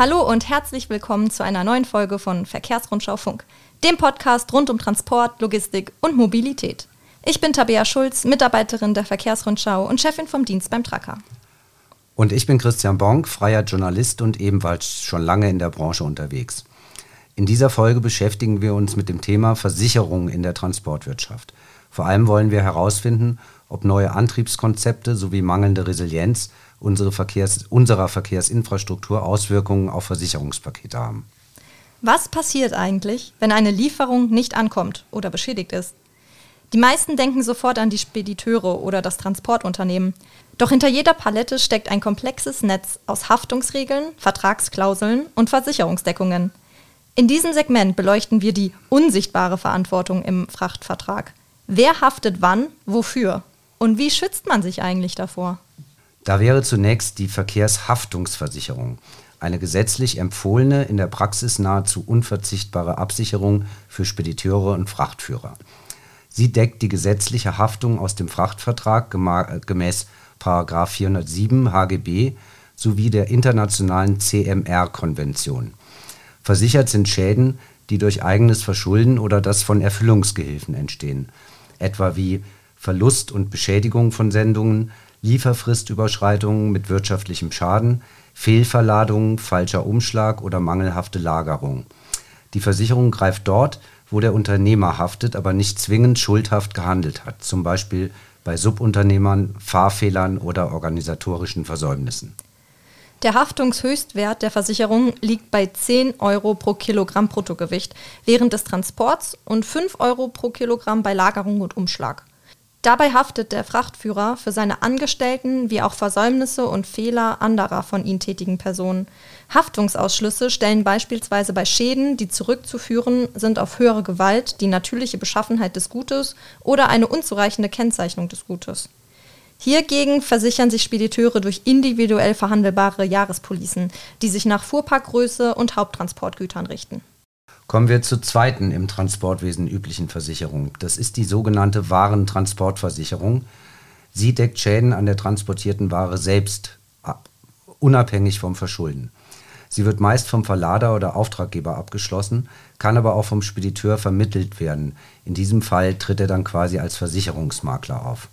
Hallo und herzlich willkommen zu einer neuen Folge von Verkehrsrundschau Funk, dem Podcast rund um Transport, Logistik und Mobilität. Ich bin Tabea Schulz, Mitarbeiterin der Verkehrsrundschau und Chefin vom Dienst beim Tracker. Und ich bin Christian Bonk, freier Journalist und ebenfalls schon lange in der Branche unterwegs. In dieser Folge beschäftigen wir uns mit dem Thema Versicherung in der Transportwirtschaft. Vor allem wollen wir herausfinden, ob neue Antriebskonzepte sowie mangelnde Resilienz unserer Verkehrsinfrastruktur Auswirkungen auf Versicherungspakete haben. Was passiert eigentlich, wenn eine Lieferung nicht ankommt oder beschädigt ist? Die meisten denken sofort an die Spediteure oder das Transportunternehmen. Doch hinter jeder Palette steckt ein komplexes Netz aus Haftungsregeln, Vertragsklauseln und Versicherungsdeckungen. In diesem Segment beleuchten wir die unsichtbare Verantwortung im Frachtvertrag. Wer haftet wann, wofür? Und wie schützt man sich eigentlich davor? Da wäre zunächst die Verkehrshaftungsversicherung, eine gesetzlich empfohlene, in der Praxis nahezu unverzichtbare Absicherung für Spediteure und Frachtführer. Sie deckt die gesetzliche Haftung aus dem Frachtvertrag gemäß § 407 HGB sowie der internationalen CMR-Konvention. Versichert sind Schäden, die durch eigenes Verschulden oder das von Erfüllungsgehilfen entstehen, etwa wie Verlust und Beschädigung von Sendungen, Lieferfristüberschreitungen mit wirtschaftlichem Schaden, Fehlverladungen, falscher Umschlag oder mangelhafte Lagerung. Die Versicherung greift dort, wo der Unternehmer haftet, aber nicht zwingend schuldhaft gehandelt hat, zum Beispiel bei Subunternehmern, Fahrfehlern oder organisatorischen Versäumnissen. Der Haftungshöchstwert der Versicherung liegt bei 10 Euro pro Kilogramm Bruttogewicht während des Transports und 5 Euro pro Kilogramm bei Lagerung und Umschlag. Dabei haftet der Frachtführer für seine Angestellten wie auch Versäumnisse und Fehler anderer von ihm tätigen Personen. Haftungsausschlüsse stellen beispielsweise bei Schäden, die zurückzuführen sind auf höhere Gewalt, die natürliche Beschaffenheit des Gutes oder eine unzureichende Kennzeichnung des Gutes. Hiergegen versichern sich Spediteure durch individuell verhandelbare Jahrespolicen, die sich nach Fuhrparkgröße und Haupttransportgütern richten. Kommen wir zur zweiten im Transportwesen üblichen Versicherung. Das ist die sogenannte Warentransportversicherung. Sie deckt Schäden an der transportierten Ware selbst ab, unabhängig vom Verschulden. Sie wird meist vom Verlader oder Auftraggeber abgeschlossen, kann aber auch vom Spediteur vermittelt werden. In diesem Fall tritt er dann quasi als Versicherungsmakler auf.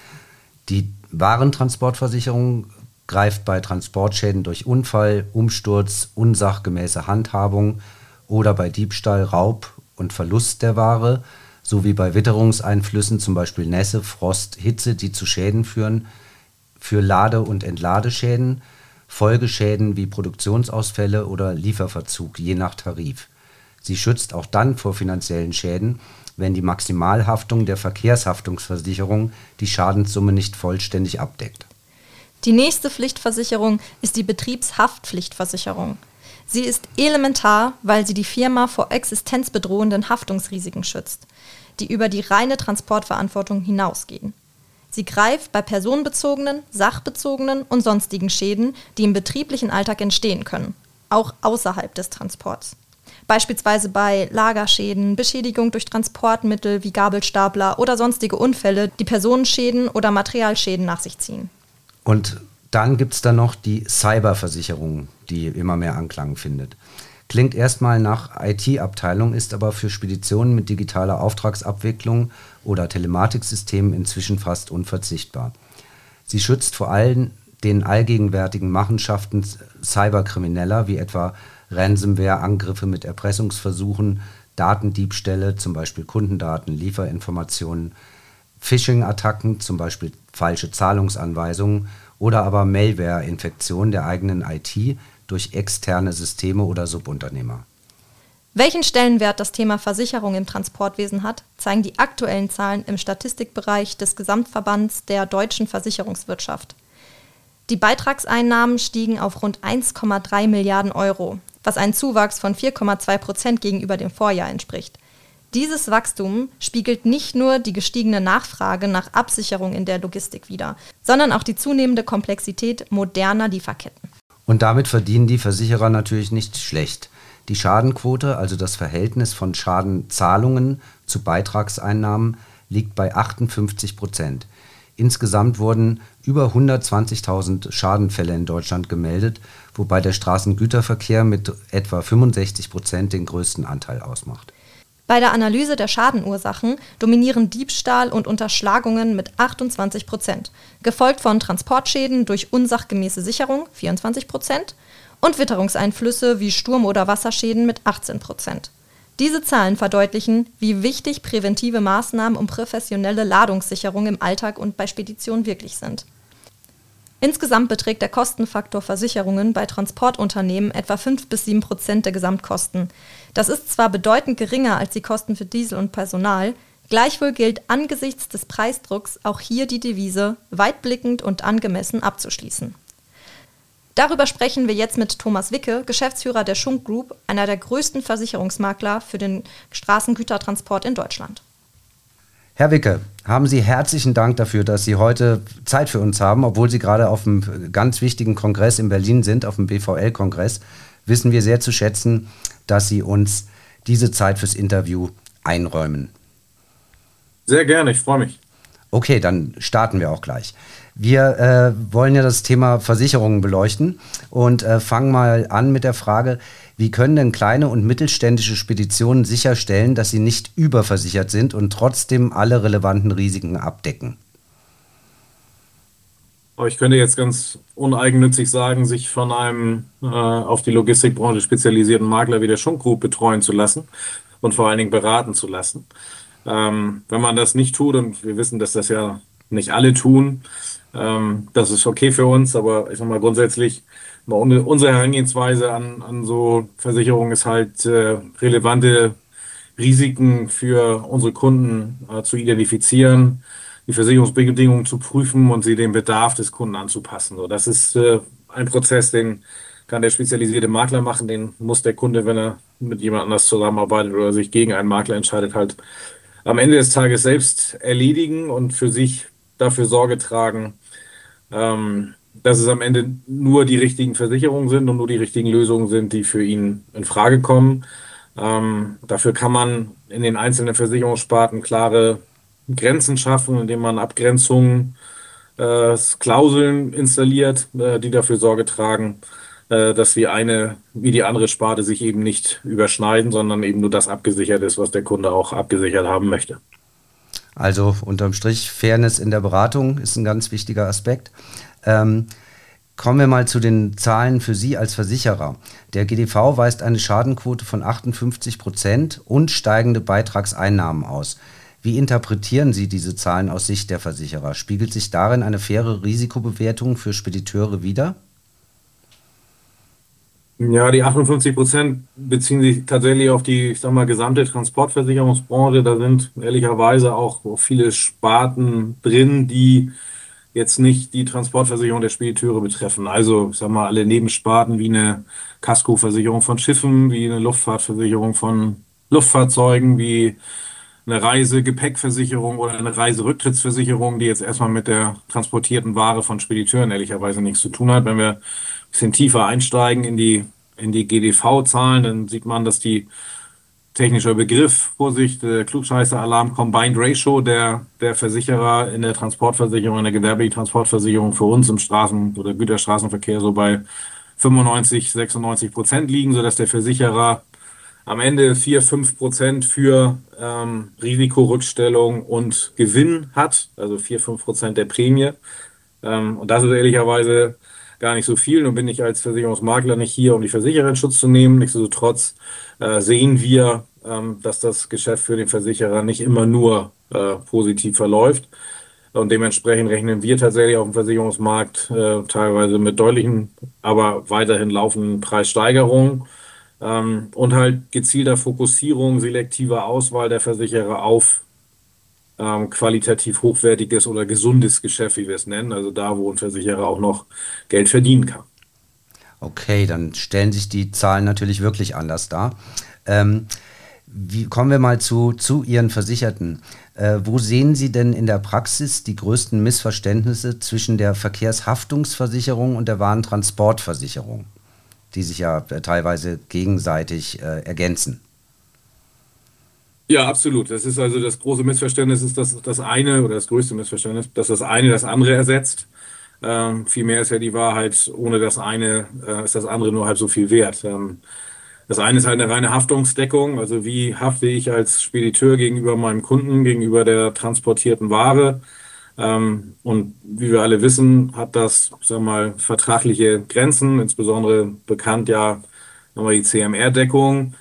Die Warentransportversicherung greift bei Transportschäden durch Unfall, Umsturz, unsachgemäße Handhabung oder bei Diebstahl, Raub und Verlust der Ware sowie bei Witterungseinflüssen, zum Beispiel Nässe, Frost, Hitze, die zu Schäden führen, für Lade- und Entladeschäden, Folgeschäden wie Produktionsausfälle oder Lieferverzug, je nach Tarif. Sie schützt auch dann vor finanziellen Schäden, wenn die Maximalhaftung der Verkehrshaftungsversicherung die Schadenssumme nicht vollständig abdeckt. Die nächste Pflichtversicherung ist die Betriebshaftpflichtversicherung. Sie ist elementar, weil sie die Firma vor existenzbedrohenden Haftungsrisiken schützt, die über die reine Transportverantwortung hinausgehen. Sie greift bei personenbezogenen, sachbezogenen und sonstigen Schäden, die im betrieblichen Alltag entstehen können, auch außerhalb des Transports. Beispielsweise bei Lagerschäden, Beschädigung durch Transportmittel wie Gabelstapler oder sonstige Unfälle, die Personenschäden oder Materialschäden nach sich ziehen. Und dann gibt es da noch die Cyberversicherung, die immer mehr Anklang findet. Klingt erstmal nach IT-Abteilung, ist aber für Speditionen mit digitaler Auftragsabwicklung oder Telematiksystemen inzwischen fast unverzichtbar. Sie schützt vor allem den allgegenwärtigen Machenschaften Cyberkrimineller, wie etwa Ransomware-Angriffe mit Erpressungsversuchen, Datendiebstähle, zum Beispiel Kundendaten, Lieferinformationen, Phishing-Attacken, zum Beispiel falsche Zahlungsanweisungen oder aber Malware-Infektion der eigenen IT durch externe Systeme oder Subunternehmer. Welchen Stellenwert das Thema Versicherung im Transportwesen hat, zeigen die aktuellen Zahlen im Statistikbereich des Gesamtverbands der deutschen Versicherungswirtschaft. Die Beitragseinnahmen stiegen auf rund 1,3 Milliarden Euro, was ein Zuwachs von 4,2% gegenüber dem Vorjahr entspricht. Dieses Wachstum spiegelt nicht nur die gestiegene Nachfrage nach Absicherung in der Logistik wider, sondern auch die zunehmende Komplexität moderner Lieferketten. Und damit verdienen die Versicherer natürlich nicht schlecht. Die Schadenquote, also das Verhältnis von Schadenzahlungen zu Beitragseinnahmen, liegt bei 58%. Insgesamt wurden über 120.000 Schadenfälle in Deutschland gemeldet, wobei der Straßengüterverkehr mit etwa 65% den größten Anteil ausmacht. Bei der Analyse der Schadenursachen dominieren Diebstahl und Unterschlagungen mit 28%, gefolgt von Transportschäden durch unsachgemäße Sicherung 24% und Witterungseinflüsse wie Sturm- oder Wasserschäden mit 18%. Diese Zahlen verdeutlichen, wie wichtig präventive Maßnahmen und professionelle Ladungssicherung im Alltag und bei Speditionen wirklich sind. Insgesamt beträgt der Kostenfaktor Versicherungen bei Transportunternehmen etwa 5-7% der Gesamtkosten. Das ist zwar bedeutend geringer als die Kosten für Diesel und Personal, gleichwohl gilt angesichts des Preisdrucks auch hier die Devise, weitblickend und angemessen abzuschließen. Darüber sprechen wir jetzt mit Thomas Wicke, Geschäftsführer der Schunk Group, einer der größten Versicherungsmakler für den Straßengütertransport in Deutschland. Herr Wicke, haben Sie herzlichen Dank dafür, dass Sie heute Zeit für uns haben, obwohl Sie gerade auf einem ganz wichtigen Kongress in Berlin sind, auf dem BVL-Kongress. Wissen wir sehr zu schätzen, dass Sie uns diese Zeit fürs Interview einräumen. Sehr gerne, ich freue mich. Okay, dann starten wir auch gleich. Wir wollen ja das Thema Versicherungen beleuchten und fangen mal an mit der Frage, wie können denn kleine und mittelständische Speditionen sicherstellen, dass sie nicht überversichert sind und trotzdem alle relevanten Risiken abdecken? Ich könnte jetzt ganz uneigennützig sagen, sich von einem auf die Logistikbranche spezialisierten Makler wie der Schunk Group betreuen zu lassen und vor allen Dingen beraten zu lassen. Wenn man das nicht tut, und wir wissen, dass das ja nicht alle tun, das ist okay für uns, aber ich sag mal grundsätzlich, unsere Herangehensweise an so Versicherungen ist halt relevante Risiken für unsere Kunden zu identifizieren, die Versicherungsbedingungen zu prüfen und sie dem Bedarf des Kunden anzupassen. So, das ist ein Prozess, den kann der spezialisierte Makler machen, den muss der Kunde, wenn er mit jemand anders zusammenarbeitet oder sich gegen einen Makler entscheidet, halt am Ende des Tages selbst erledigen und für sich dafür Sorge tragen, dass es am Ende nur die richtigen Versicherungen sind und nur die richtigen Lösungen sind, die für ihn in Frage kommen. Dafür kann man in den einzelnen Versicherungssparten klare Grenzen schaffen, indem man Abgrenzungen, Klauseln installiert, die dafür Sorge tragen, dass wie die andere Sparte sich eben nicht überschneiden, sondern eben nur das abgesichert ist, was der Kunde auch abgesichert haben möchte. Also unterm Strich Fairness in der Beratung ist ein ganz wichtiger Aspekt. Kommen wir mal zu den Zahlen für Sie als Versicherer. Der GDV weist eine Schadenquote von 58% und steigende Beitragseinnahmen aus. Wie interpretieren Sie diese Zahlen aus Sicht der Versicherer? Spiegelt sich darin eine faire Risikobewertung für Spediteure wider? Ja, die 58% beziehen sich tatsächlich auf die, ich sag mal, gesamte Transportversicherungsbranche. Da sind ehrlicherweise auch viele Sparten drin, die jetzt nicht die Transportversicherung der Spediteure betreffen. Also, ich sag mal, alle Nebensparten wie eine Kaskoversicherung von Schiffen, wie eine Luftfahrtversicherung von Luftfahrzeugen, wie eine Reisegepäckversicherung oder eine Reiserücktrittsversicherung, die jetzt erstmal mit der transportierten Ware von Spediteuren ehrlicherweise nichts zu tun hat. Wenn wir ein bisschen tiefer einsteigen in die GDV-Zahlen, dann sieht man, dass die technischer Begriff, Vorsicht, Klugscheißer-Alarm, Combined Ratio der Versicherer in der Transportversicherung, in der gewerblichen Transportversicherung für uns im Straßen- oder Güterstraßenverkehr so bei 95-96% liegen, sodass der Versicherer am Ende 4-5% für Risikorückstellung und Gewinn hat, also 4-5% der Prämie. Und das ist ehrlicherweise gar nicht so viel. Nun bin ich als Versicherungsmakler nicht hier, um die Versicherer in Schutz zu nehmen. Nichtsdestotrotz sehen wir, dass das Geschäft für den Versicherer nicht immer nur positiv verläuft. Und dementsprechend rechnen wir tatsächlich auf dem Versicherungsmarkt teilweise mit deutlichen, aber weiterhin laufenden Preissteigerungen und halt gezielter Fokussierung, selektiver Auswahl der Versicherer auf qualitativ hochwertiges oder gesundes Geschäft, wie wir es nennen. Also da, wo ein Versicherer auch noch Geld verdienen kann. Okay, dann stellen sich die Zahlen natürlich wirklich anders dar. Kommen wir mal zu Ihren Versicherten. Wo sehen Sie denn in der Praxis die größten Missverständnisse zwischen der Verkehrshaftungsversicherung und der Warentransportversicherung, die sich ja teilweise gegenseitig ergänzen? Ja, absolut. Das ist also das große Missverständnis, ist das eine oder das größte Missverständnis, dass das eine das andere ersetzt. Vielmehr ist ja die Wahrheit, ohne das eine ist das andere nur halb so viel wert. Das eine ist halt eine reine Haftungsdeckung, also wie hafte ich als Spediteur gegenüber meinem Kunden, gegenüber der transportierten Ware. Und wie wir alle wissen, hat das, sagen wir mal, vertragliche Grenzen, insbesondere bekannt ja nochmal die CMR-Deckung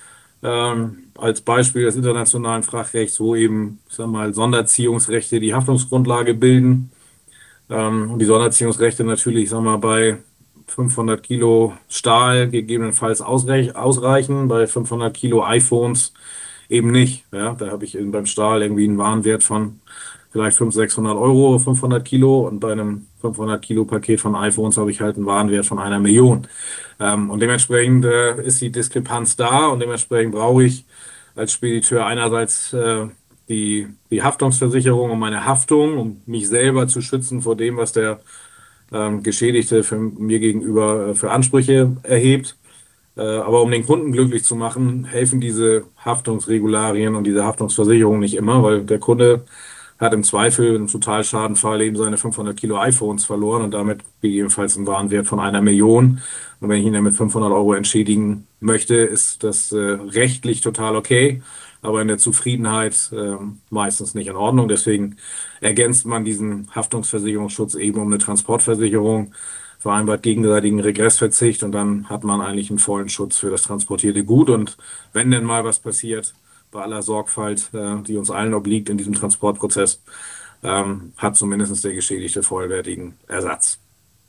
als Beispiel des internationalen Frachtrechts, wo eben, sagen wir mal, Sonderziehungsrechte die Haftungsgrundlage bilden. Und die Sonderziehungsrechte natürlich, sagen wir mal, bei 500 Kilo Stahl gegebenenfalls ausreichen, bei 500 Kilo iPhones eben nicht. Ja, da habe ich eben beim Stahl irgendwie einen Warenwert von vielleicht 500, 600 Euro, 500 Kilo und bei einem 500 Kilo Paket von iPhones habe ich halt einen Warenwert von 1 Million. Und dementsprechend ist die Diskrepanz da und dementsprechend brauche ich als Spediteur einerseits die Haftungsversicherung und meine Haftung, um mich selber zu schützen vor dem, was der Geschädigte für mir gegenüber für Ansprüche erhebt. Aber um den Kunden glücklich zu machen, helfen diese Haftungsregularien und diese Haftungsversicherung nicht immer, weil der Kunde hat im Zweifel im Totalschadenfall eben seine 500 Kilo iPhones verloren und damit gegebenenfalls einen Warenwert von 1 Million. Und wenn ich ihn dann mit 500 Euro entschädigen möchte, ist das rechtlich total okay, aber in der Zufriedenheit meistens nicht in Ordnung. Deswegen ergänzt man diesen Haftungsversicherungsschutz eben um eine Transportversicherung, vereinbart gegenseitigen Regressverzicht und dann hat man eigentlich einen vollen Schutz für das transportierte Gut. Und wenn denn mal was passiert, bei aller Sorgfalt, die uns allen obliegt in diesem Transportprozess, hat zumindest der Geschädigte vollwertigen Ersatz.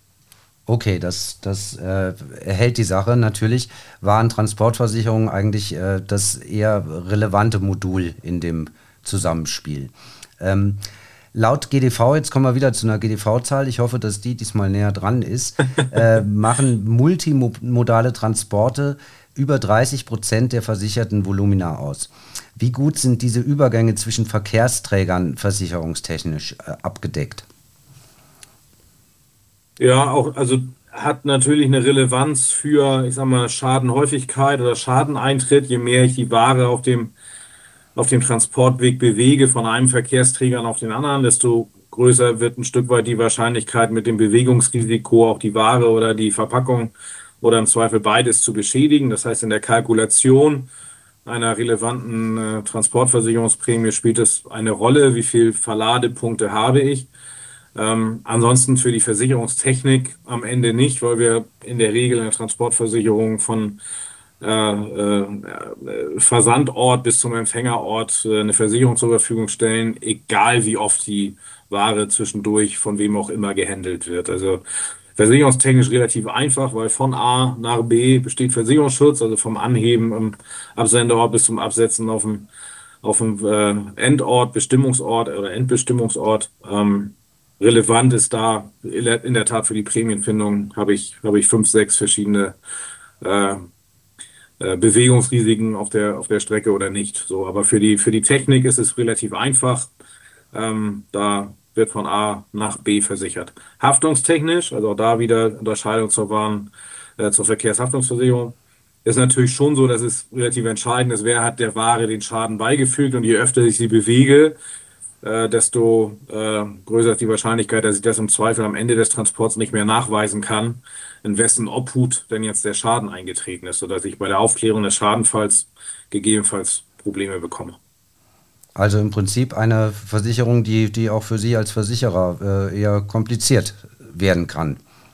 Okay, das erhält die Sache natürlich. Warentransportversicherung eigentlich das eher relevante Modul in dem Zusammenspiel. Ähm, Laut GDV, jetzt kommen wir wieder zu einer GDV-Zahl, ich hoffe, dass die diesmal näher dran ist, machen multimodale Transporte über 30% der versicherten Volumina aus. Wie gut sind diese Übergänge zwischen Verkehrsträgern versicherungstechnisch abgedeckt? Ja, auch, also hat natürlich eine Relevanz für, ich sag mal, Schadenhäufigkeit oder Schadeneintritt. Je mehr ich die Ware auf dem Transportweg bewege von einem Verkehrsträger auf den anderen, desto größer wird ein Stück weit die Wahrscheinlichkeit, mit dem Bewegungsrisiko auch die Ware oder die Verpackung oder im Zweifel beides zu beschädigen. Das heißt, in der Kalkulation einer relevanten Transportversicherungsprämie spielt es eine Rolle, wie viel Verladepunkte habe ich. Ansonsten für die Versicherungstechnik am Ende nicht, weil wir in der Regel eine Transportversicherung von Versandort bis zum Empfängerort eine Versicherung zur Verfügung stellen, egal wie oft die Ware zwischendurch von wem auch immer gehandelt wird. Also versicherungstechnisch relativ einfach, weil von A nach B besteht Versicherungsschutz, also vom Anheben am Absenderort bis zum Absetzen auf dem Endort, Bestimmungsort oder Endbestimmungsort. Relevant ist da in der Tat für die Prämienfindung habe ich 5, 6 verschiedene äh, Bewegungsrisiken auf der Strecke oder nicht. So, aber für die Technik ist es relativ einfach. Da wird von A nach B versichert. Haftungstechnisch, also auch da wieder Unterscheidung zur Verkehrshaftungsversicherung, ist natürlich schon so, dass es relativ entscheidend ist, wer hat der Ware den Schaden beigefügt und je öfter ich sie bewege, desto größer ist die Wahrscheinlichkeit, dass ich das im Zweifel am Ende des Transports nicht mehr nachweisen kann, in wessen Obhut denn jetzt der Schaden eingetreten ist, sodass ich bei der Aufklärung des Schadenfalls gegebenenfalls Probleme bekomme. Also im Prinzip eine Versicherung, die auch für Sie als Versicherer eher kompliziert werden kann,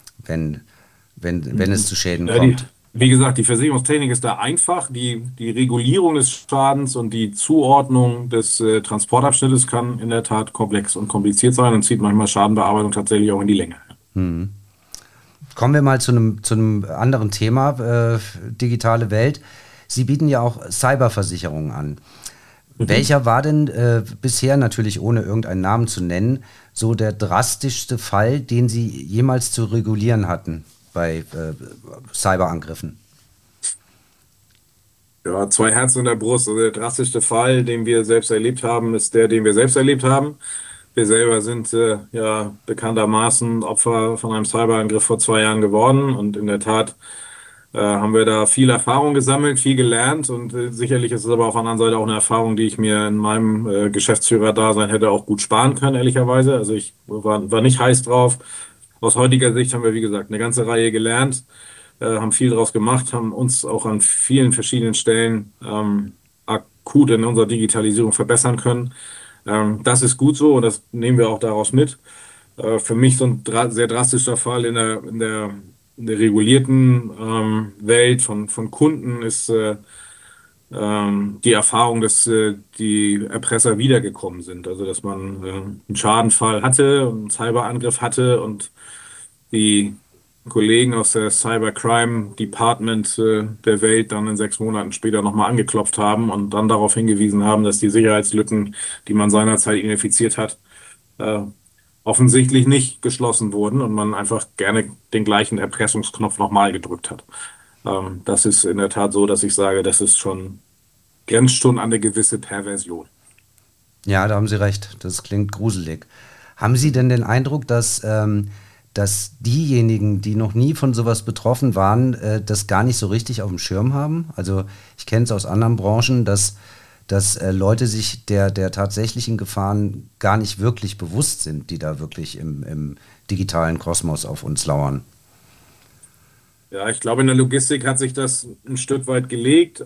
wenn es zu Schäden Ja, kommt. wie gesagt, die Versicherungstechnik ist da einfach. Die Regulierung des Schadens und die Zuordnung des Transportabschnittes kann in der Tat komplex und kompliziert sein und zieht manchmal Schadenbearbeitung tatsächlich auch in die Länge. Kommen wir mal zu einem anderen Thema, digitale Welt. Sie bieten ja auch Cyberversicherungen an. Welcher war denn bisher, natürlich ohne irgendeinen Namen zu nennen, so der drastischste Fall, den Sie jemals zu regulieren hatten bei Cyberangriffen? Ja, zwei Herzen in der Brust. Also der drastischste Fall, den wir selbst erlebt haben, ist der, den wir selbst erlebt haben. Wir selber sind ja bekanntermaßen Opfer von einem Cyberangriff vor 2 Jahren geworden und in der Tat haben wir da viel Erfahrung gesammelt, viel gelernt und sicherlich ist es aber auf der anderen Seite auch eine Erfahrung, die ich mir in meinem Geschäftsführerdasein hätte auch gut sparen können, ehrlicherweise. Also ich war nicht heiß drauf. Aus heutiger Sicht haben wir, wie gesagt, eine ganze Reihe gelernt, haben viel draus gemacht, haben uns auch an vielen verschiedenen Stellen akut in unserer Digitalisierung verbessern können. Das ist gut so und das nehmen wir auch daraus mit. Für mich so ein sehr drastischer Fall in der regulierten Welt von Kunden ist die Erfahrung, dass die Erpresser wiedergekommen sind. Also dass man einen Schadenfall hatte, einen Cyberangriff hatte und die Kollegen aus der Cybercrime Department der Welt dann in 6 Monaten später nochmal angeklopft haben und dann darauf hingewiesen haben, dass die Sicherheitslücken, die man seinerzeit identifiziert hat, äh, offensichtlich nicht geschlossen wurden und man einfach gerne den gleichen Erpressungsknopf nochmal gedrückt hat. Das ist in der Tat so, dass ich sage, das ist schon, grenzt schon an eine gewisse Perversion. Ja, da haben Sie recht. Das klingt gruselig. Haben Sie denn den Eindruck, dass diejenigen, die noch nie von sowas betroffen waren, das gar nicht so richtig auf dem Schirm haben? Also ich kenne es aus anderen Branchen, dass Leute sich der tatsächlichen Gefahren gar nicht wirklich bewusst sind, die da wirklich im digitalen Kosmos auf uns lauern. Ja, ich glaube, in der Logistik hat sich das ein Stück weit gelegt.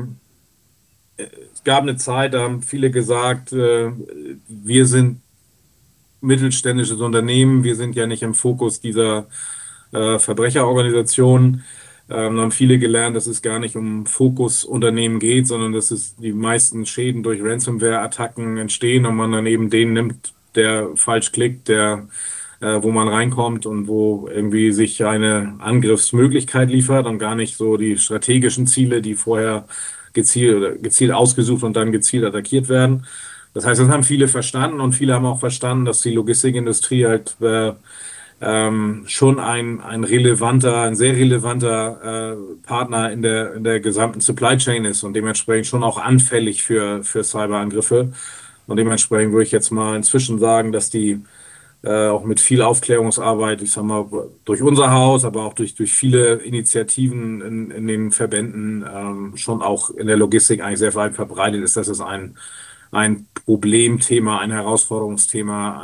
Es gab eine Zeit, da haben viele gesagt, wir sind mittelständisches Unternehmen, wir sind ja nicht im Fokus dieser Verbrecherorganisationen. Da haben viele gelernt, dass es gar nicht um Fokusunternehmen geht, sondern dass es die meisten Schäden durch Ransomware-Attacken entstehen und man dann eben den nimmt, der falsch klickt, wo man reinkommt und wo irgendwie sich eine Angriffsmöglichkeit liefert und gar nicht so die strategischen Ziele, die vorher gezielt ausgesucht und dann gezielt attackiert werden. Das heißt, das haben viele verstanden und viele haben auch verstanden, dass die Logistikindustrie halt schon ein sehr relevanter Partner in der gesamten Supply Chain ist und dementsprechend schon auch anfällig für Cyberangriffe. Und dementsprechend würde ich jetzt mal inzwischen sagen, dass die auch mit viel Aufklärungsarbeit, ich sag mal, durch unser Haus, aber auch durch viele Initiativen in den Verbänden schon auch in der Logistik eigentlich sehr weit verbreitet ist, dass es ein Problemthema, ein Herausforderungsthema,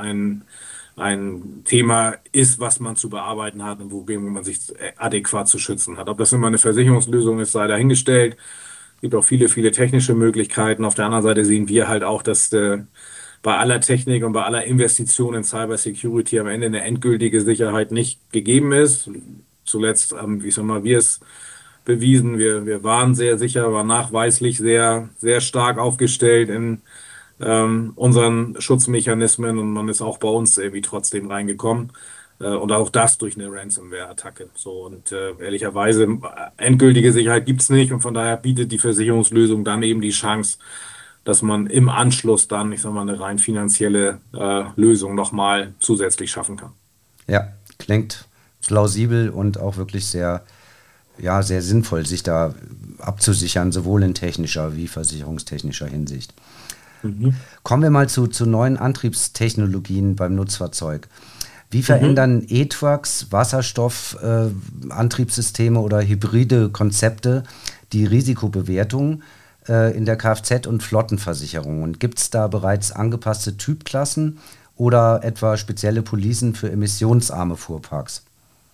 ein Thema ist, was man zu bearbeiten hat und wogegen man sich adäquat zu schützen hat. Ob das immer eine Versicherungslösung ist, sei dahingestellt. Es gibt auch viele technische Möglichkeiten. Auf der anderen Seite sehen wir halt auch, dass bei aller Technik und bei aller Investition in Cybersecurity am Ende eine endgültige Sicherheit nicht gegeben ist. Zuletzt haben, wie sag mal, wir es bewiesen. Wir waren sehr sicher, waren nachweislich sehr stark aufgestellt in unseren Schutzmechanismen und man ist auch bei uns irgendwie trotzdem reingekommen. Und auch das durch eine Ransomware-Attacke. So, und ehrlicherweise, endgültige Sicherheit gibt's nicht und von daher bietet die Versicherungslösung dann eben die Chance, dass man im Anschluss dann, ich sag mal, eine rein finanzielle Lösung nochmal zusätzlich schaffen kann. Ja, klingt plausibel und auch wirklich sehr, ja, sehr sinnvoll, sich da abzusichern, sowohl in technischer wie versicherungstechnischer Hinsicht. Mhm. Kommen wir mal zu neuen Antriebstechnologien beim Nutzfahrzeug. Wie Mhm. verändern E-Trucks, Wasserstoff, Antriebssysteme oder hybride Konzepte die Risikobewertung in der Kfz- und Flottenversicherung? Und gibt es da bereits angepasste Typklassen oder etwa spezielle Policen für emissionsarme Fuhrparks?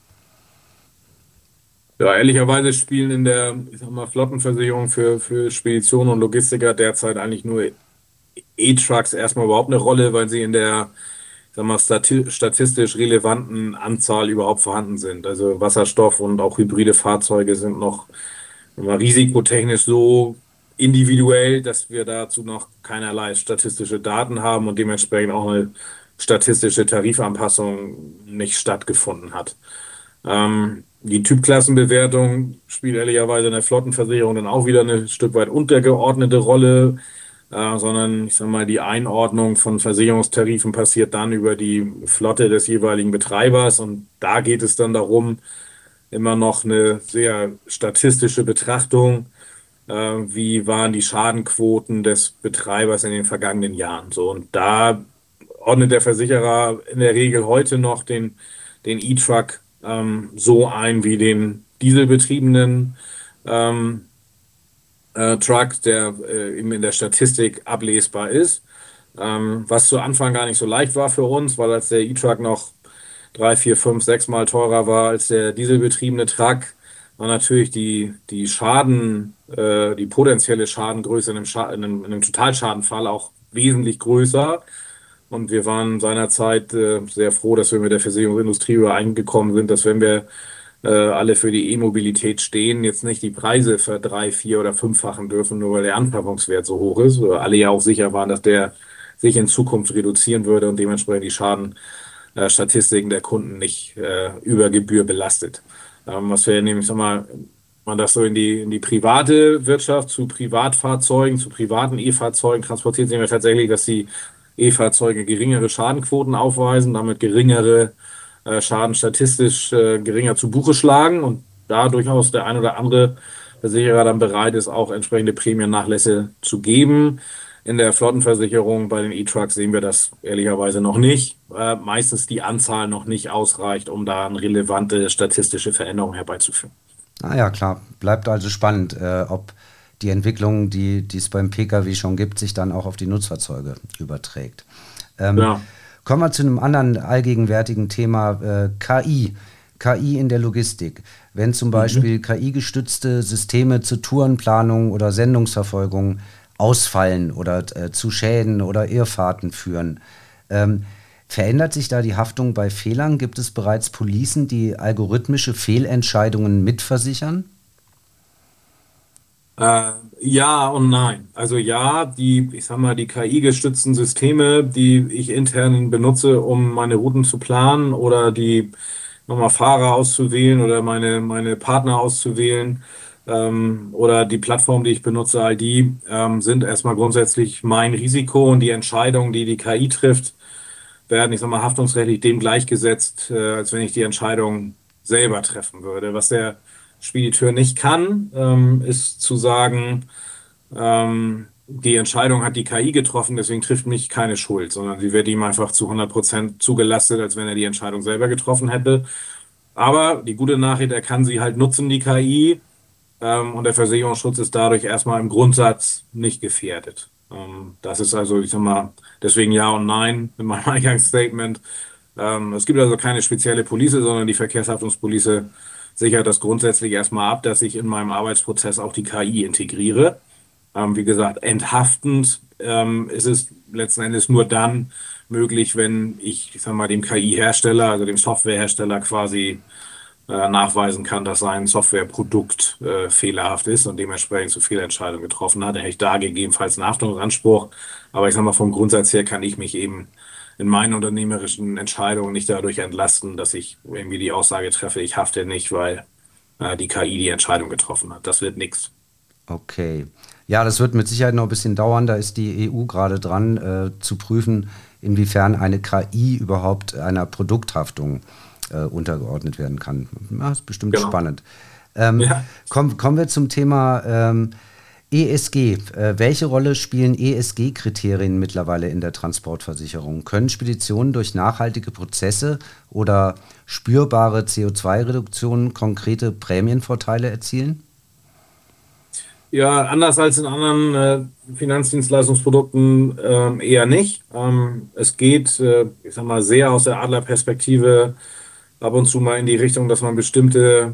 Ja, ehrlicherweise spielen in der, ich sag mal, Flottenversicherung für Speditionen und Logistiker derzeit eigentlich nur E-Trucks erstmal überhaupt eine Rolle, weil sie in der, ich sag mal, statistisch relevanten Anzahl überhaupt vorhanden sind. Also Wasserstoff und auch hybride Fahrzeuge sind noch immer risikotechnisch so individuell, dass wir dazu noch keinerlei statistische Daten haben und dementsprechend auch eine statistische Tarifanpassung nicht stattgefunden hat. Die Typklassenbewertung spielt ehrlicherweise in der Flottenversicherung dann auch wieder eine Stück weit untergeordnete Rolle, sondern ich sag mal, die Einordnung von Versicherungstarifen passiert dann über die Flotte des jeweiligen Betreibers und da geht es dann darum, immer noch eine sehr statistische Betrachtung, wie waren die Schadenquoten des Betreibers in den vergangenen Jahren. So, und da ordnet der Versicherer in der Regel heute noch den E-Truck so ein wie dieselbetriebenen Truck, der eben in der Statistik ablesbar ist. Was zu Anfang gar nicht so leicht war für uns, weil als der E-Truck noch 3, 4, 5, 6 Mal teurer war als der dieselbetriebene Truck, war natürlich die potenzielle Schadengröße in einem Totalschadenfall auch wesentlich größer. Und wir waren seinerzeit sehr froh, dass wir mit der Versicherungsindustrie übereingekommen sind, dass wenn wir alle für die E-Mobilität stehen, jetzt nicht die Preise verdrei-, vier- oder fünffachen dürfen, nur weil der Anschaffungswert so hoch ist. Weil alle ja auch sicher waren, dass der sich in Zukunft reduzieren würde und dementsprechend die Schadenstatistiken der Kunden nicht über Gebühr belastet. Was wir nämlich, sag mal, man das so in die private Wirtschaft zu Privatfahrzeugen, zu privaten E-Fahrzeugen transportiert, sehen wir tatsächlich, dass die E-Fahrzeuge geringere Schadenquoten aufweisen, damit geringere Schaden statistisch geringer zu Buche schlagen und da durchaus der ein oder andere Versicherer dann bereit ist, auch entsprechende Prämiennachlässe zu geben. In der Flottenversicherung bei den E-Trucks sehen wir das ehrlicherweise noch nicht. Meistens die Anzahl noch nicht ausreicht, um da eine relevante statistische Veränderung herbeizuführen. Ah ja, klar. Bleibt also spannend, ob die Entwicklung, die es beim Pkw schon gibt, sich dann auch auf die Nutzfahrzeuge überträgt. Ja. Kommen wir zu einem anderen allgegenwärtigen Thema, KI. KI in der Logistik. Wenn zum Beispiel KI-gestützte Systeme zur Tourenplanung oder Sendungsverfolgung ausfallen oder zu Schäden oder Irrfahrten führen, verändert sich da die Haftung bei Fehlern? Gibt es bereits Policen, die algorithmische Fehlentscheidungen mitversichern? Ja und nein. Also ja, die KI-gestützten Systeme, die ich intern benutze, um meine Routen zu planen oder die nochmal Fahrer auszuwählen oder meine Partner auszuwählen, oder die Plattform, die ich benutze, all die sind erstmal grundsätzlich mein Risiko und die Entscheidung, die KI trifft, werden, haftungsrechtlich dem gleichgesetzt, als wenn ich die Entscheidung selber treffen würde. Was der Spediteur nicht kann, ist zu sagen, die Entscheidung hat die KI getroffen, deswegen trifft mich keine Schuld, sondern sie wird ihm einfach zu 100% zugelastet, als wenn er die Entscheidung selber getroffen hätte. Aber die gute Nachricht, er kann sie halt nutzen, die KI, und der Versicherungsschutz ist dadurch erstmal im Grundsatz nicht gefährdet. Das ist also, deswegen ja und nein in meinem Eingangsstatement. Es gibt also keine spezielle Police, sondern die Verkehrshaftungspolice sichert das grundsätzlich erstmal ab, dass ich in meinem Arbeitsprozess auch die KI integriere. Wie gesagt, enthaftend ist es letzten Endes nur dann möglich, wenn ich dem KI-Hersteller, also dem Softwarehersteller quasi nachweisen kann, dass sein Softwareprodukt fehlerhaft ist und dementsprechend zu Fehlentscheidungen getroffen hat. Dann hätte ich da gegebenenfalls einen Haftungsanspruch. Aber vom Grundsatz her kann ich mich eben in meinen unternehmerischen Entscheidungen nicht dadurch entlasten, dass ich irgendwie die Aussage treffe, ich hafte nicht, weil die KI die Entscheidung getroffen hat. Das wird nichts. Okay. Ja, das wird mit Sicherheit noch ein bisschen dauern. Da ist die EU gerade dran, zu prüfen, inwiefern eine KI überhaupt einer Produkthaftung untergeordnet werden kann. Ja, ist bestimmt spannend. Ja. Kommen wir zum Thema ESG. Welche Rolle spielen ESG-Kriterien mittlerweile in der Transportversicherung? Können Speditionen durch nachhaltige Prozesse oder spürbare CO2-Reduktionen konkrete Prämienvorteile erzielen? Ja, anders als in anderen Finanzdienstleistungsprodukten eher nicht. Es geht, sehr aus der Adlerperspektive ab und zu mal in die Richtung, dass man bestimmte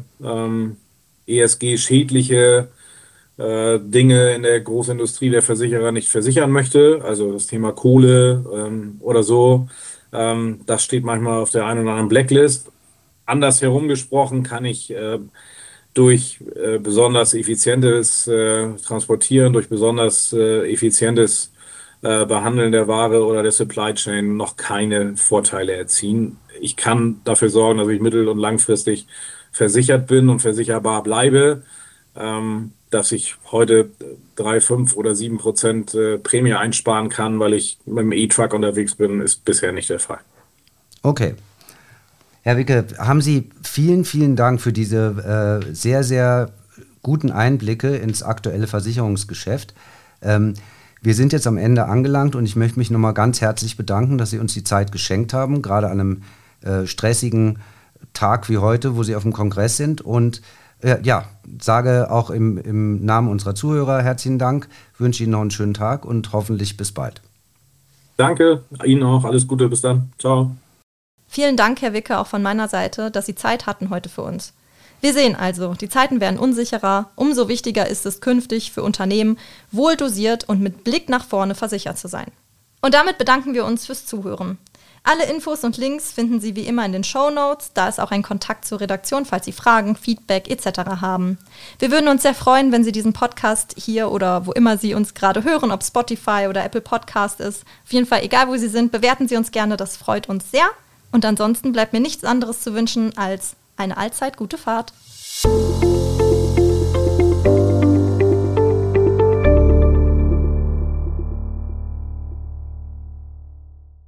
ESG-schädliche Dinge in der Großindustrie der Versicherer nicht versichern möchte. Also das Thema Kohle oder so. Das steht manchmal auf der einen oder anderen Blacklist. Anders herumgesprochen kann ich durch besonders effizientes Transportieren, durch besonders effizientes Behandeln der Ware oder der Supply Chain noch keine Vorteile erzielen. Ich kann dafür sorgen, dass ich mittel- und langfristig versichert bin und versicherbar bleibe. Dass ich heute 3, 5 oder 7% Prämie einsparen kann, weil ich mit dem E-Truck unterwegs bin, ist bisher nicht der Fall. Okay. Herr Wicke, haben Sie vielen, vielen Dank für diese sehr, sehr guten Einblicke ins aktuelle Versicherungsgeschäft. Wir sind jetzt am Ende angelangt und ich möchte mich nochmal ganz herzlich bedanken, dass Sie uns die Zeit geschenkt haben, gerade an einem stressigen Tag wie heute, wo Sie auf dem Kongress sind. Und sage auch im Namen unserer Zuhörer herzlichen Dank, wünsche Ihnen noch einen schönen Tag und hoffentlich bis bald. Danke, Ihnen auch. Alles Gute, bis dann. Ciao. Vielen Dank, Herr Wicke, auch von meiner Seite, dass Sie Zeit hatten heute für uns. Wir sehen also, die Zeiten werden unsicherer, umso wichtiger ist es künftig für Unternehmen, wohl dosiert und mit Blick nach vorne versichert zu sein. Und damit bedanken wir uns fürs Zuhören. Alle Infos und Links finden Sie wie immer in den Shownotes, da ist auch ein Kontakt zur Redaktion, falls Sie Fragen, Feedback etc. haben. Wir würden uns sehr freuen, wenn Sie diesen Podcast hier oder wo immer Sie uns gerade hören, ob Spotify oder Apple Podcast ist. Auf jeden Fall, egal wo Sie sind, bewerten Sie uns gerne, das freut uns sehr. Und ansonsten bleibt mir nichts anderes zu wünschen als eine allzeit gute Fahrt.